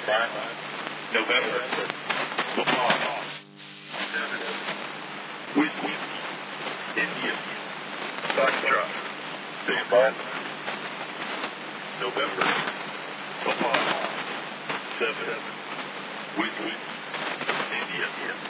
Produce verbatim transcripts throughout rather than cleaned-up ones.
five, November, Papa, seven, Whiskey, India, Foxtrot, stand by, November, Papa, seven, Whiskey, India,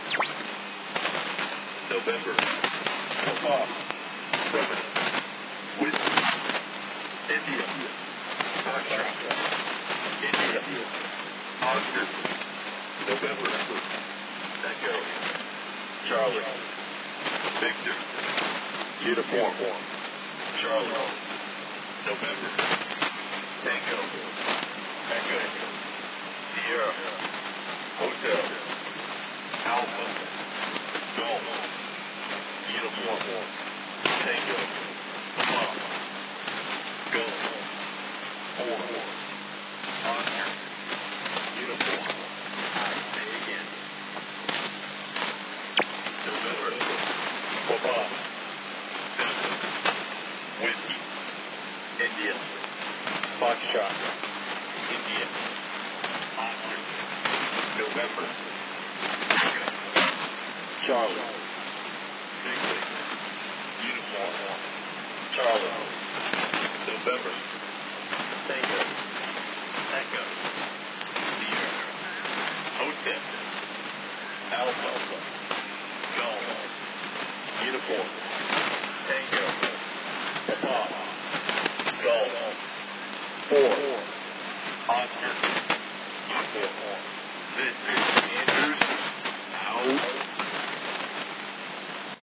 November, Papa, seven, Whiskey, India, Foxtrot, India, Oscar, November, Echo, Charlie, Victor, Uniform, Charlie, November, Tango, Echo, Sierra, Hotel, Alpha, Golf, Uniform, Tango, Pop, Golf, four, Oscar, Uniform, say again, November, Papa, seven, Whiskey, India, Foxtrot, India, Oscar, November, Echo, Charlie, Victor, Uniform, Charlie, November, Tango, Echo, Sierra, Hotel, Alpha, Golf, Uniform, Tango, Papa, Golf, four,